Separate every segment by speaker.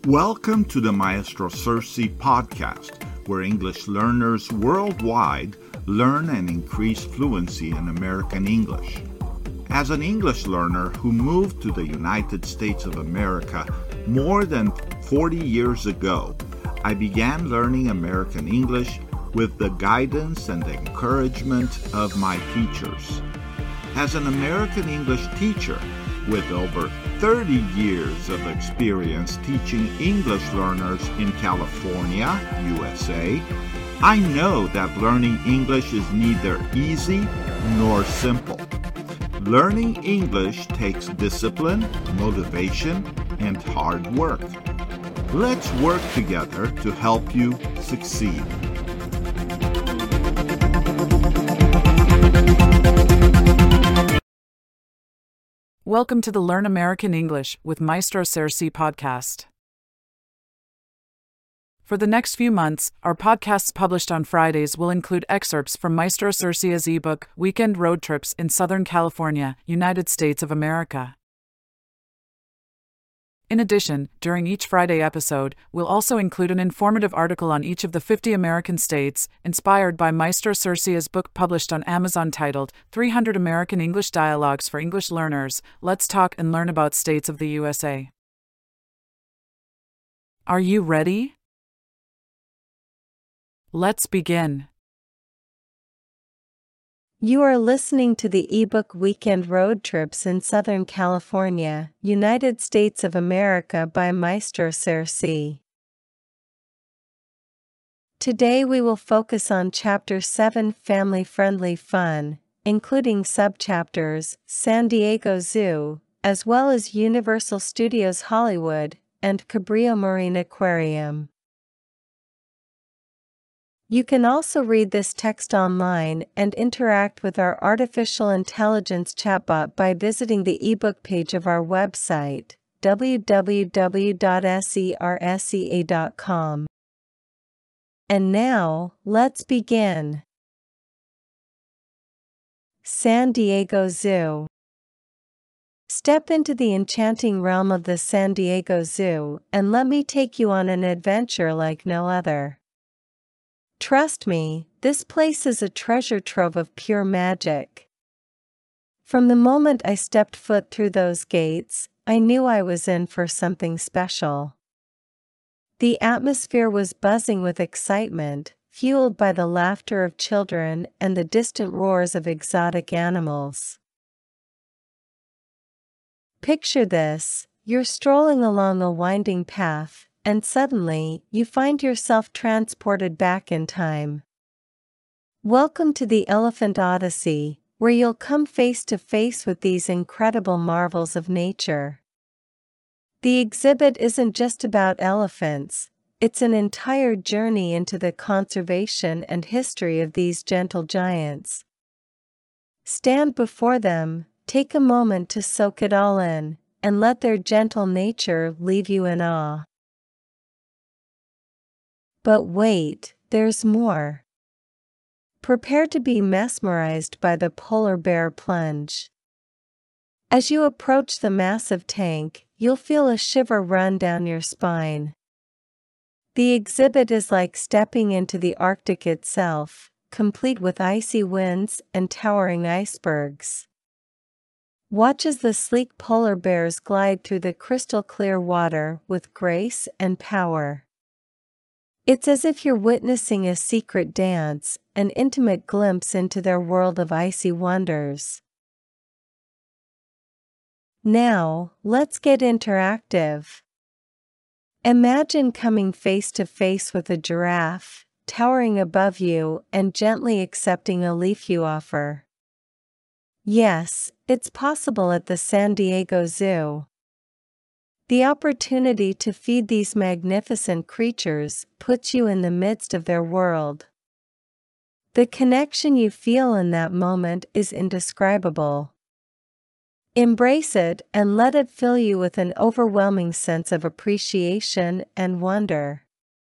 Speaker 1: Welcome to the Maestro Cersei podcast, where English learners worldwide learn and increase fluency in American English. As an English learner who moved to the United States of America more than 40 years ago, I began learning American English with the guidance and encouragement of my teachers. As an American English teacher, with over 30 years of experience teaching English learners in California, USA, I know that learning English is neither easy nor simple. Learning English takes discipline, motivation, and hard work. Let's work together to help you succeed.
Speaker 2: Welcome to the Learn American English with Maestro Cersei podcast. For the next few months, our podcasts published on Fridays will include excerpts from Maestro Cersei's ebook, Weekend Road Trips in Southern California, United States of America. In addition, during each Friday episode, we'll also include an informative article on each of the 50 American states, inspired by Maestro Cersei's book published on Amazon titled 300 American English Dialogues for English Learners. Let's talk and learn about states of the USA. Are you ready? Let's begin.
Speaker 3: You are listening to the ebook Weekend Road Trips in Southern California, United States of America by Maestro Cersei. Today we will focus on Chapter 7 Family-Friendly Fun, including subchapters San Diego Zoo, as well as Universal Studios Hollywood, and Cabrillo Marine Aquarium. You can also read this text online and interact with our artificial intelligence chatbot by visiting the ebook page of our website, www.sersea.com. And now, let's begin. San Diego Zoo. Step into the enchanting realm of the San Diego Zoo and let me take you on an adventure like no other. Trust me, this place is a treasure trove of pure magic. From the moment I stepped foot through those gates, I knew I was in for something special. The atmosphere was buzzing with excitement, fueled by the laughter of children and the distant roars of exotic animals. Picture this: you're strolling along a winding path, and suddenly, you find yourself transported back in time. Welcome to the Elephant Odyssey, where you'll come face to face with these incredible marvels of nature. The exhibit isn't just about elephants, it's an entire journey into the conservation and history of these gentle giants. Stand before them, take a moment to soak it all in, and let their gentle nature leave you in awe. But wait, there's more. Prepare to be mesmerized by the polar bear plunge. As you approach the massive tank, you'll feel a shiver run down your spine. The exhibit is like stepping into the Arctic itself, complete with icy winds and towering icebergs. Watch as the sleek polar bears glide through the crystal-clear water with grace and power. It's as if you're witnessing a secret dance, an intimate glimpse into their world of icy wonders. Now, let's get interactive. Imagine coming face to face with a giraffe, towering above you and gently accepting a leaf you offer. Yes, it's possible at the San Diego Zoo. The opportunity to feed these magnificent creatures puts you in the midst of their world. The connection you feel in that moment is indescribable. Embrace it and let it fill you with an overwhelming sense of appreciation and wonder.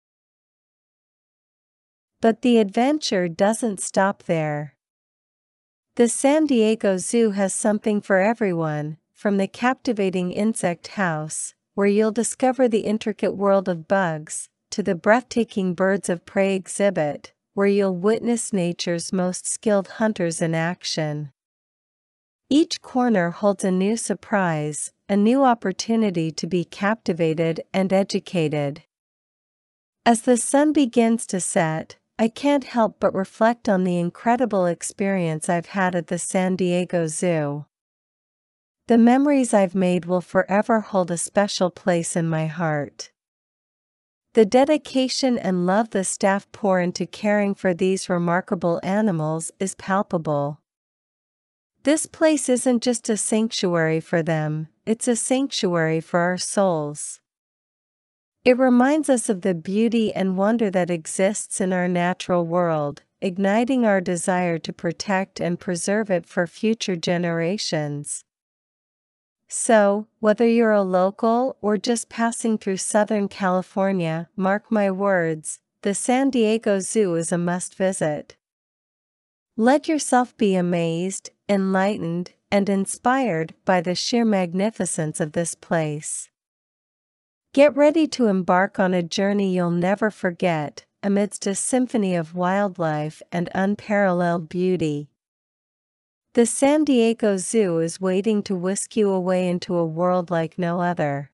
Speaker 3: But the adventure doesn't stop there. The San Diego Zoo has something for everyone, from the captivating insect house, where you'll discover the intricate world of bugs, to the breathtaking birds of prey exhibit, where you'll witness nature's most skilled hunters in action. Each corner holds a new surprise, a new opportunity to be captivated and educated. As the sun begins to set, I can't help but reflect on the incredible experience I've had at the San Diego Zoo. The memories I've made will forever hold a special place in my heart. The dedication and love the staff pour into caring for these remarkable animals is palpable. This place isn't just a sanctuary for them, it's a sanctuary for our souls. It reminds us of the beauty and wonder that exists in our natural world, igniting our desire to protect and preserve it for future generations. So, whether you're a local or just passing through Southern California, mark my words, the San Diego Zoo is a must-visit. Let yourself be amazed, enlightened, and inspired by the sheer magnificence of this place. Get ready to embark on a journey you'll never forget, amidst a symphony of wildlife and unparalleled beauty. The San Diego Zoo is waiting to whisk you away into a world like no other.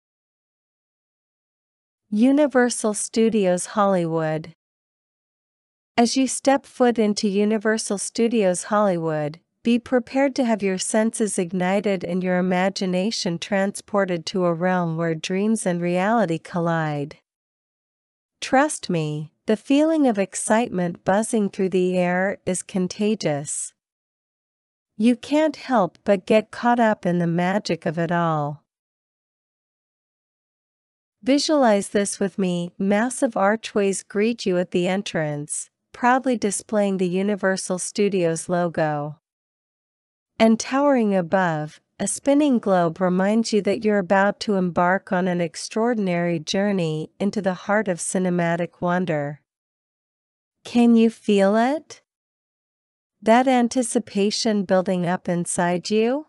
Speaker 3: Universal Studios Hollywood. As you step foot into Universal Studios Hollywood, be prepared to have your senses ignited and your imagination transported to a realm where dreams and reality collide. Trust me, the feeling of excitement buzzing through the air is contagious. You can't help but get caught up in the magic of it all. Visualize this with me. Massive archways greet you at the entrance, proudly displaying the Universal Studios logo. And towering above, a spinning globe reminds you that you're about to embark on an extraordinary journey into the heart of cinematic wonder. Can you feel it? That anticipation building up inside you?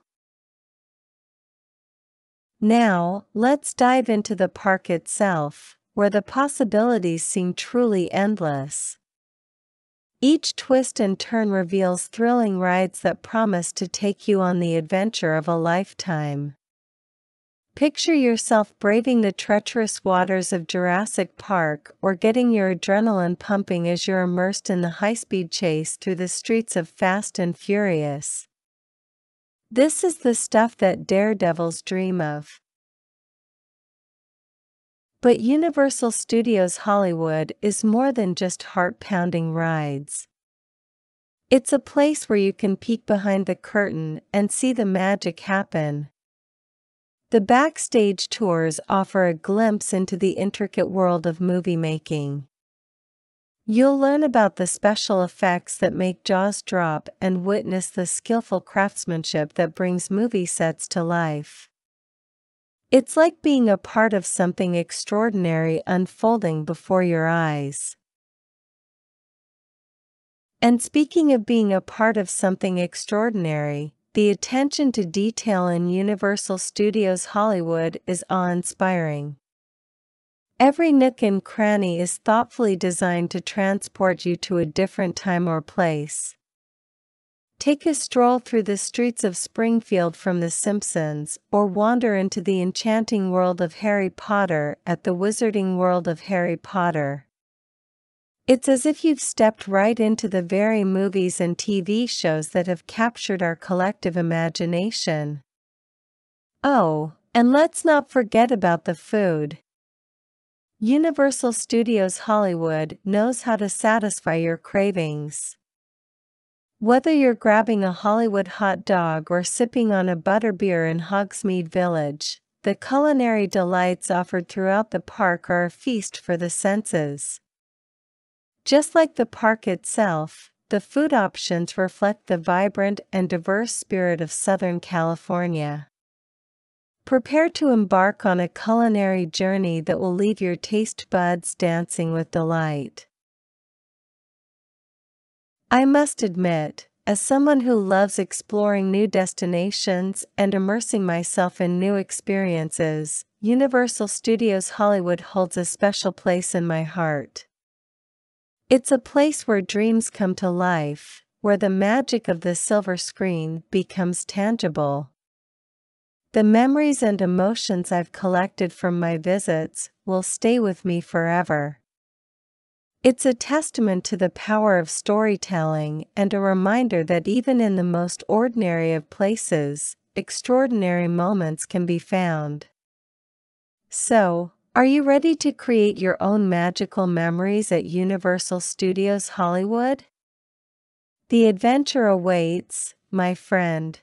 Speaker 3: Now, let's dive into the park itself, where the possibilities seem truly endless. Each twist and turn reveals thrilling rides that promise to take you on the adventure of a lifetime. Picture yourself braving the treacherous waters of Jurassic Park or getting your adrenaline pumping as you're immersed in the high-speed chase through the streets of Fast and Furious. This is the stuff that daredevils dream of. But Universal Studios Hollywood is more than just heart-pounding rides. It's a place where you can peek behind the curtain and see the magic happen. The backstage tours offer a glimpse into the intricate world of movie making. You'll learn about the special effects that make jaws drop and witness the skillful craftsmanship that brings movie sets to life. It's like being a part of something extraordinary unfolding before your eyes. And speaking of being a part of something extraordinary, the attention to detail in Universal Studios Hollywood is awe-inspiring. Every nook and cranny is thoughtfully designed to transport you to a different time or place. Take a stroll through the streets of Springfield from The Simpsons, or wander into the enchanting world of Harry Potter at the Wizarding World of Harry Potter. It's as if you've stepped right into the very movies and TV shows that have captured our collective imagination. Oh, and let's not forget about the food. Universal Studios Hollywood knows how to satisfy your cravings. Whether you're grabbing a Hollywood hot dog or sipping on a butterbeer in Hogsmeade Village, the culinary delights offered throughout the park are a feast for the senses. Just like the park itself, the food options reflect the vibrant and diverse spirit of Southern California. Prepare to embark on a culinary journey that will leave your taste buds dancing with delight. I must admit, as someone who loves exploring new destinations and immersing myself in new experiences, Universal Studios Hollywood holds a special place in my heart. It's a place where dreams come to life, where the magic of the silver screen becomes tangible. The memories and emotions I've collected from my visits will stay with me forever. It's a testament to the power of storytelling and a reminder that even in the most ordinary of places, extraordinary moments can be found. So, are you ready to create your own magical memories at Universal Studios Hollywood? The adventure awaits, my friend.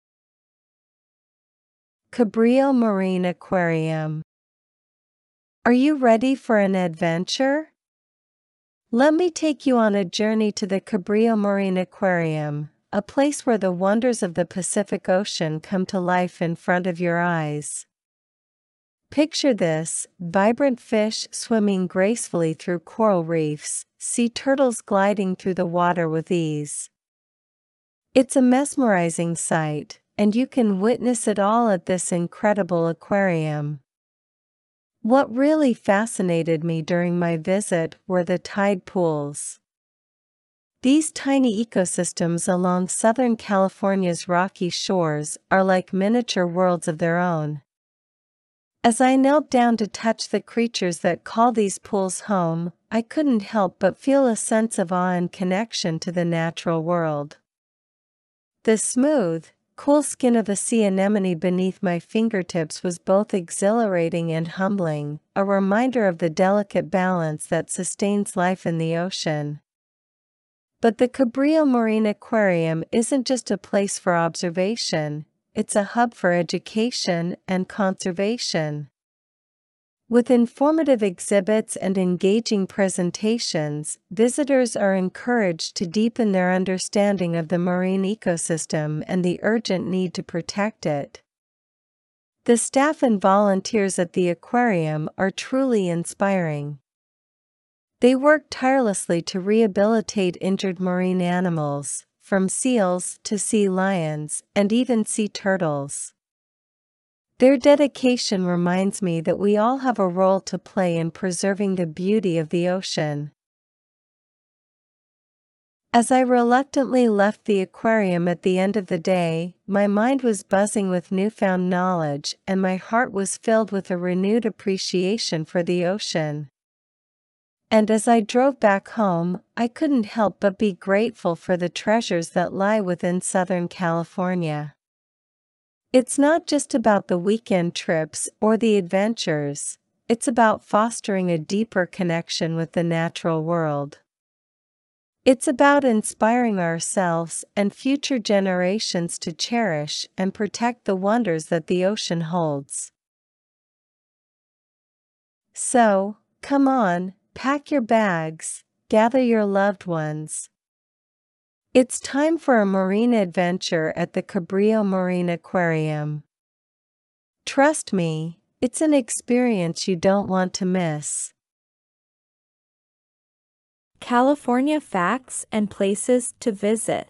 Speaker 3: Cabrillo Marine Aquarium. Are you ready for an adventure? Let me take you on a journey to the Cabrillo Marine Aquarium, a place where the wonders of the Pacific Ocean come to life in front of your eyes. Picture this: vibrant fish swimming gracefully through coral reefs, sea turtles gliding through the water with ease. It's a mesmerizing sight, and you can witness it all at this incredible aquarium. What really fascinated me during my visit were the tide pools. These tiny ecosystems along Southern California's rocky shores are like miniature worlds of their own. As I knelt down to touch the creatures that call these pools home, I couldn't help but feel a sense of awe and connection to the natural world. The smooth, cool skin of a sea anemone beneath my fingertips was both exhilarating and humbling, a reminder of the delicate balance that sustains life in the ocean. But the Cabrillo Marine Aquarium isn't just a place for observation, it's a hub for education and conservation. With informative exhibits and engaging presentations, visitors are encouraged to deepen their understanding of the marine ecosystem and the urgent need to protect it. The staff and volunteers at the aquarium are truly inspiring. They work tirelessly to rehabilitate injured marine animals, from seals to sea lions and even sea turtles. Their dedication reminds me that we all have a role to play in preserving the beauty of the ocean. As I reluctantly left the aquarium at the end of the day, my mind was buzzing with newfound knowledge and my heart was filled with a renewed appreciation for the ocean. And as I drove back home, I couldn't help but be grateful for the treasures that lie within Southern California. It's not just about the weekend trips or the adventures, it's about fostering a deeper connection with the natural world. It's about inspiring ourselves and future generations to cherish and protect the wonders that the ocean holds. So, come on, pack your bags, gather your loved ones. It's time for a marine adventure at the Cabrillo Marine Aquarium. Trust me, it's an experience you don't want to miss.
Speaker 4: California facts and places to visit.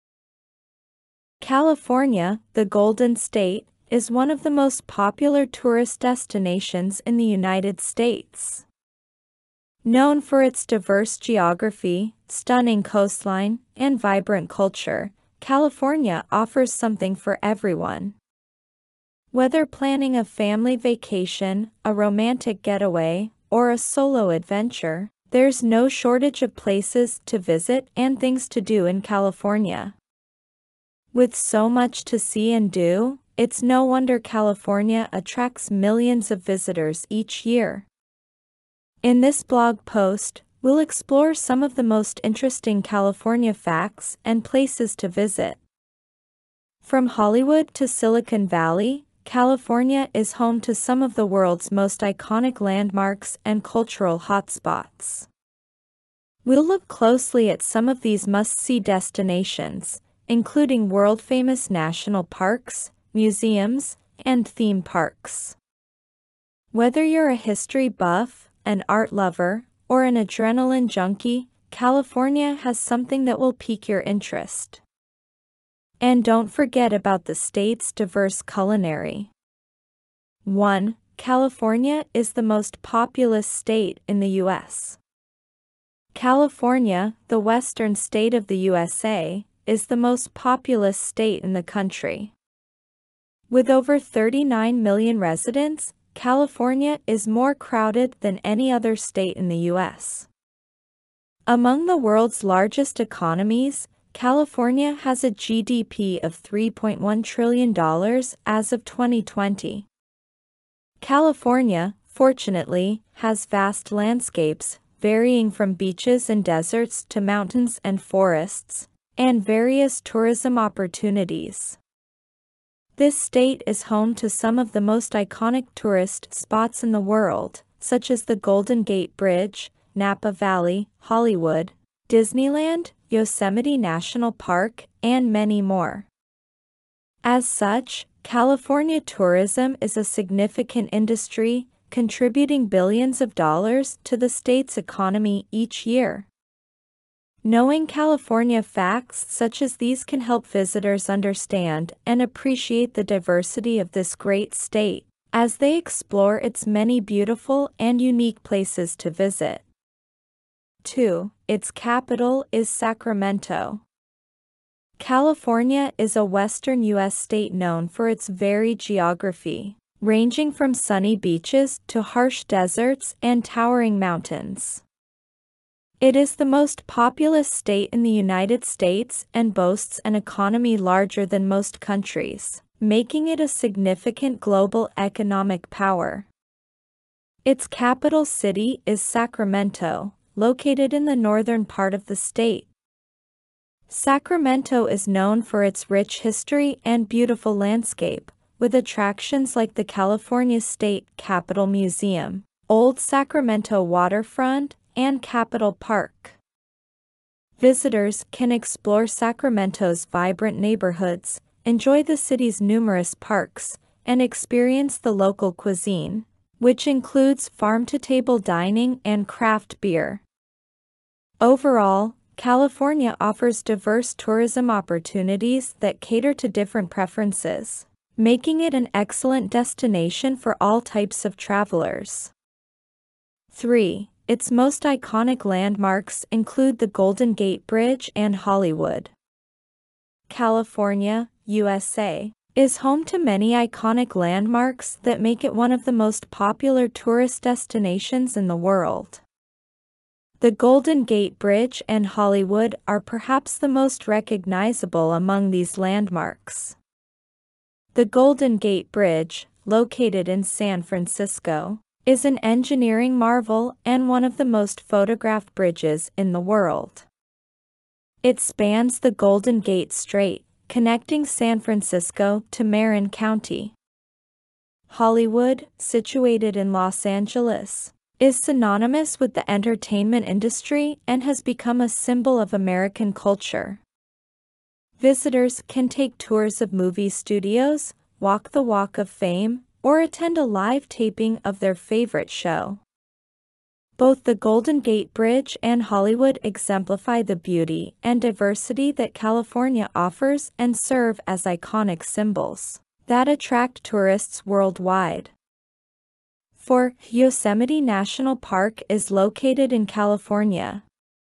Speaker 4: California, the Golden State, is one of the most popular tourist destinations in the United States. Known for its diverse geography, stunning coastline, and vibrant culture, California offers something for everyone. Whether planning a family vacation, a romantic getaway, or a solo adventure, there's no shortage of places to visit and things to do in California. With so much to see and do, it's no wonder California attracts millions of visitors each year. In this blog post, we'll explore some of the most interesting California facts and places to visit. From Hollywood to Silicon Valley, California is home to some of the world's most iconic landmarks and cultural hotspots. We'll look closely at some of these must-see destinations, including world-famous national parks, museums, and theme parks. Whether you're a history buff, an art lover, or an adrenaline junkie, California has something that will pique your interest. And don't forget about the state's diverse culinary. 1. California is the most populous state in the U.S. California, the western state of the USA, is the most populous state in the country. With over 39 million residents, California is more crowded than any other state in the U.S. Among the world's largest economies, California has a GDP of $3.1 trillion as of 2020. California, fortunately, has vast landscapes, varying from beaches and deserts to mountains and forests, and various tourism opportunities. This state is home to some of the most iconic tourist spots in the world, such as the Golden Gate Bridge, Napa Valley, Hollywood, Disneyland, Yosemite National Park, and many more. As such, California tourism is a significant industry, contributing billions of dollars to the state's economy each year. Knowing California facts such as these can help visitors understand and appreciate the diversity of this great state, as they explore its many beautiful and unique places to visit. 2. Its capital is Sacramento. California is a western U.S. state known for its varied geography, ranging from sunny beaches to harsh deserts and towering mountains. It is the most populous state in the United States and boasts an economy larger than most countries, making it a significant global economic power. Its capital city is Sacramento, located in the northern part of the state. Sacramento is known for its rich history and beautiful landscape, with attractions like the California State Capitol Museum, Old Sacramento Waterfront, and Capitol Park. Visitors can explore Sacramento's vibrant neighborhoods, enjoy the city's numerous parks, and experience the local cuisine, which includes farm-to-table dining and craft beer. Overall, California offers diverse tourism opportunities that cater to different preferences, making it an excellent destination for all types of travelers. 3. Its most iconic landmarks include the Golden Gate Bridge and Hollywood. California, USA, is home to many iconic landmarks that make it one of the most popular tourist destinations in the world. The Golden Gate Bridge and Hollywood are perhaps the most recognizable among these landmarks. The Golden Gate Bridge, located in San Francisco, is an engineering marvel and one of the most photographed bridges in the world. It spans the Golden Gate Strait, connecting San Francisco to Marin County. Hollywood, situated in Los Angeles, is synonymous with the entertainment industry and has become a symbol of American culture. Visitors can take tours of movie studios, walk the Walk of Fame, or attend a live taping of their favorite show. Both the Golden Gate Bridge and Hollywood exemplify the beauty and diversity that California offers and serve as iconic symbols that attract tourists worldwide. 4. Yosemite National Park is located in California.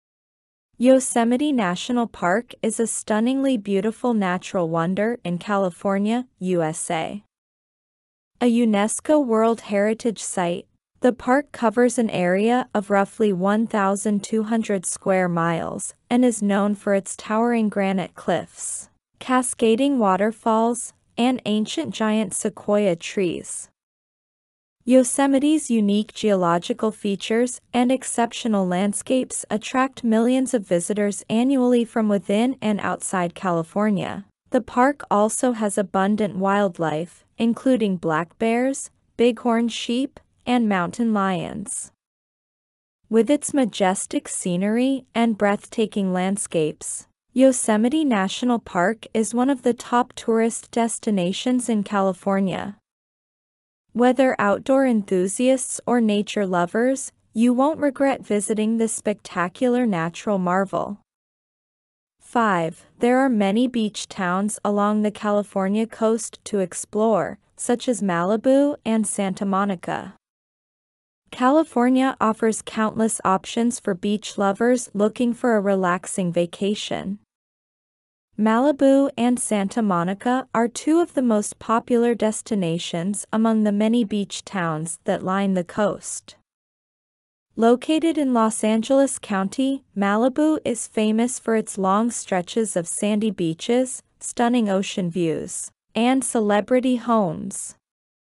Speaker 4: Yosemite National Park is a stunningly beautiful natural wonder in California, USA. A UNESCO World Heritage Site, the park covers an area of roughly 1,200 square miles and is known for its towering granite cliffs, cascading waterfalls, and ancient giant sequoia trees. Yosemite's unique geological features and exceptional landscapes attract millions of visitors annually from within and outside California. The park also has abundant wildlife, including black bears, bighorn sheep, and mountain lions. With its majestic scenery and breathtaking landscapes, Yosemite National Park is one of the top tourist destinations in California. Whether outdoor enthusiasts or nature lovers, you won't regret visiting this spectacular natural marvel. 5. There are many beach towns along the California coast to explore, such as Malibu and Santa Monica. California offers countless options for beach lovers looking for a relaxing vacation. Malibu and Santa Monica are two of the most popular destinations among the many beach towns that line the coast. Located in Los Angeles County, Malibu is famous for its long stretches of sandy beaches, stunning ocean views, and celebrity homes.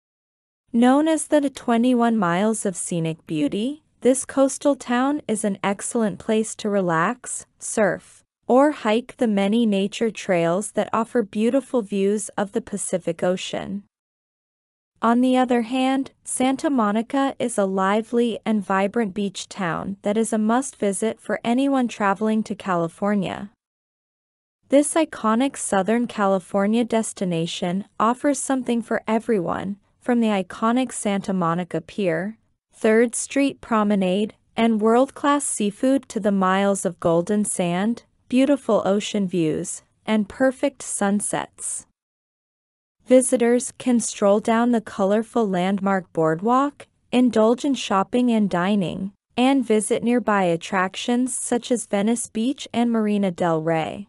Speaker 4: Known as the 21 Miles of Scenic Beauty, this coastal town is an excellent place to relax, surf, or hike the many nature trails that offer beautiful views of the Pacific Ocean. On the other hand, Santa Monica is a lively and vibrant beach town that is a must-visit for anyone traveling to California. This iconic Southern California destination offers something for everyone, from the iconic Santa Monica Pier, 3rd Street Promenade, and world-class seafood to the miles of golden sand, beautiful ocean views, and perfect sunsets. Visitors can stroll down the colorful landmark boardwalk, indulge in shopping and dining, and visit nearby attractions such as Venice Beach and Marina del Rey.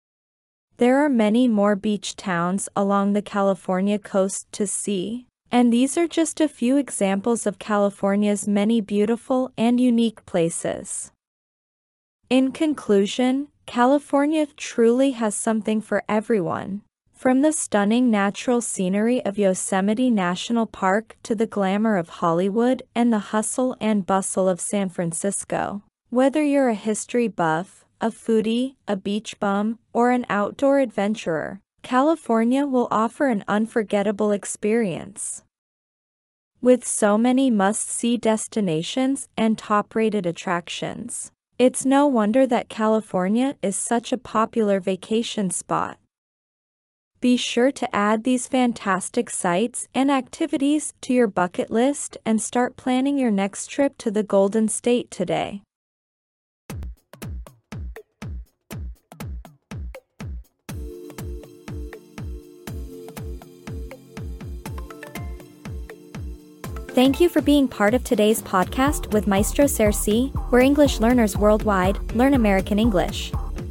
Speaker 4: There are many more beach towns along the California coast to see, and these are just a few examples of California's many beautiful and unique places. In conclusion, California truly has something for everyone. From the stunning natural scenery of Yosemite National Park to the glamour of Hollywood and the hustle and bustle of San Francisco. Whether you're a history buff, a foodie, a beach bum, or an outdoor adventurer, California will offer an unforgettable experience. With so many must-see destinations and top-rated attractions, it's no wonder that California is such a popular vacation spot. Be sure to add these fantastic sights and activities to your bucket list and start planning your next trip to the Golden State today. Thank you for being part of today's podcast with Maestro Cersei, where English learners worldwide learn American English.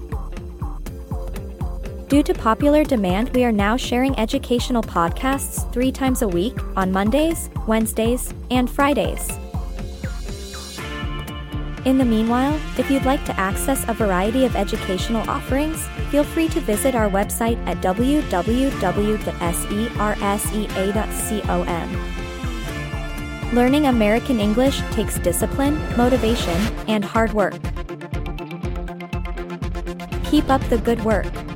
Speaker 4: Due to popular demand, we are now sharing educational podcasts 3 times a week on Mondays, Wednesdays, and Fridays. In the meanwhile, if you'd like to access a variety of educational offerings, feel free to visit our website at www.sersea.com. Learning American English takes discipline, motivation, and hard work. Keep up the good work.